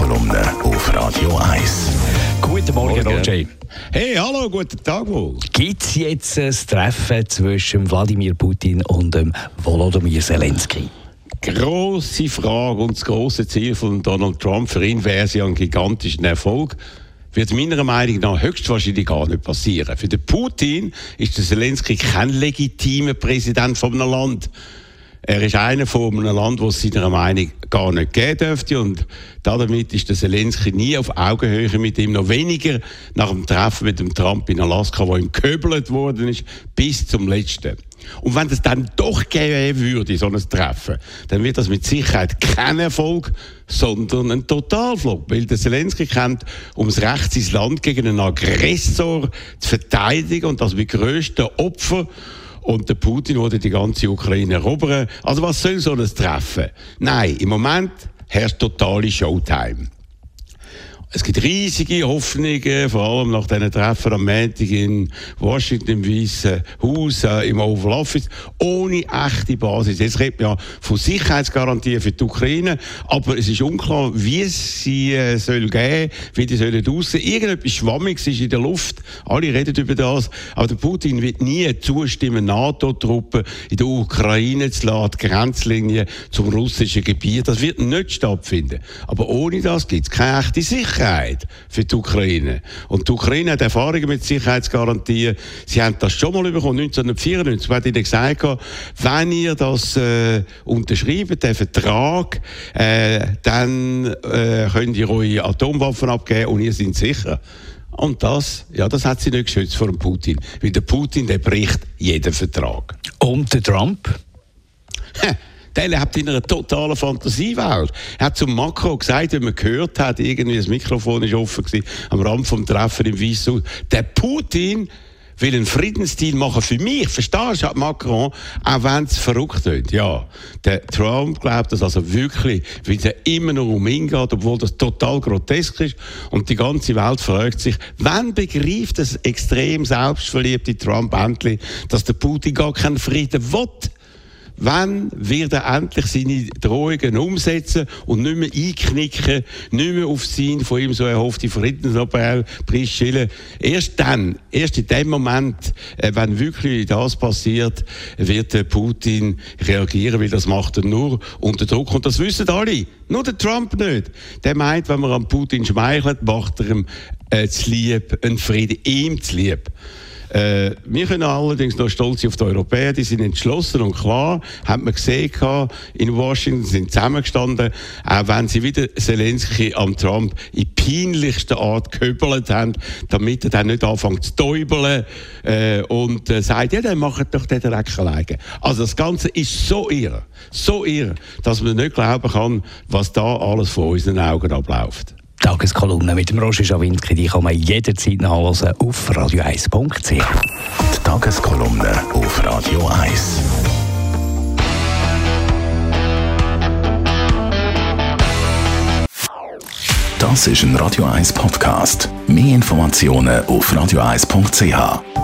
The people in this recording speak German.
Tageskolumne auf Radio 1. Guten Morgen, Roger. Hey, hallo, guten Tag wohl. Gibt es jetzt ein Treffen zwischen Wladimir Putin und Volodymyr Zelensky? Grosse Frage und das grosse Ziel von Donald Trump. Für ihn wäre es ja ein gigantischer Erfolg. Wird meiner Meinung nach höchstwahrscheinlich gar nicht passieren. Für den Putin ist der Zelensky kein legitimer Präsident von einem Land. Er ist einer von einem Land, das es seiner Meinung gar nicht geben dürfte. Und damit ist der Zelensky nie auf Augenhöhe mit ihm, noch weniger nach dem Treffen mit dem Trump in Alaska, wo ihm gehöbelt worden ist, bis zum Letzten. Und wenn es dann doch geben würde, so ein Treffen, dann wird das mit Sicherheit kein Erfolg, sondern ein Totalflop. Weil der Zelensky kennt um das Recht, sein Land gegen einen Aggressor zu verteidigen und das mit grössten Opfern. Und der Putin wollte die ganze Ukraine erobern. Also was soll so ein Treffen? Nein, im Moment herrscht totale Showtime. Es gibt riesige Hoffnungen, vor allem nach diesen Treffen am Montag in Washington, im Weißen Haus, im Oval Office, ohne echte Basis. Jetzt redet man ja von Sicherheitsgarantien für die Ukraine, aber es ist unklar, wie es sie soll geben, wie die sollen aussehen. Irgendetwas Schwammiges ist in der Luft. Alle reden über das. Aber der Putin wird nie zustimmen, NATO-Truppen in der Ukraine zu lassen, die Grenzlinie zum russischen Gebiet. Das wird nicht stattfinden. Aber ohne das gibt es keine echte Sicherheit für die Ukraine. Und die Ukraine hat Erfahrungen mit Sicherheitsgarantien. Sie haben das schon mal bekommen, 1994. Man hat ihnen gesagt, wenn ihr das unterschreibt, den Vertrag, dann könnt ihr eure Atomwaffen abgeben und ihr seid sicher. Und das hat sie nicht geschützt vor dem Putin. Weil der Putin, der bricht jeden Vertrag. Und der Trump? Der lebt in einer totalen Fantasiewelt. Er hat zum Macron gesagt, wenn man gehört hat, irgendwie das Mikrofon ist offen gewesen, am Rand vom Treffen im Weißen Haus, der Putin will einen Friedensdeal machen für mich. Verstehst du, Macron, auch wenn es verrückt ist. Ja, der Trump glaubt das also wirklich, weil es immer noch um ihn geht, obwohl das total grotesk ist. Und die ganze Welt fragt sich, wann begreift das extrem selbstverliebte Trump endlich, dass der Putin gar keinen Frieden will? Wann wird er endlich seine Drohungen umsetzen und nicht mehr einknicken, nicht mehr auf sein von ihm so erhoffte Friedensnobelpreis schielen? Erst in dem Moment, wenn wirklich das passiert, wird der Putin reagieren, weil das macht er nur unter Druck. Und das wissen alle, nur der Trump nicht. Der meint, wenn man an Putin schmeichelt, macht er ihm zu lieb, einen Frieden, ihm zu lieb. Wir können allerdings noch stolz sein auf die Europäer, die sind entschlossen und klar, hat man gesehen in Washington, sind zusammengestanden, auch wenn sie wieder Zelensky am Trump in peinlichster Art gehöbelt haben, damit er dann nicht anfängt zu täubeln und sagt, ja, dann macht doch den Dreck alleine. Also das Ganze ist so irre, dass man nicht glauben kann, was da alles vor unseren Augen abläuft. Tageskolumne mit dem Roger Schawinski, die kann man jederzeit nachhören auf radio1.ch. Die Tageskolumne auf Radio 1. Das ist ein Radio 1 Podcast. Mehr Informationen auf radio1.ch.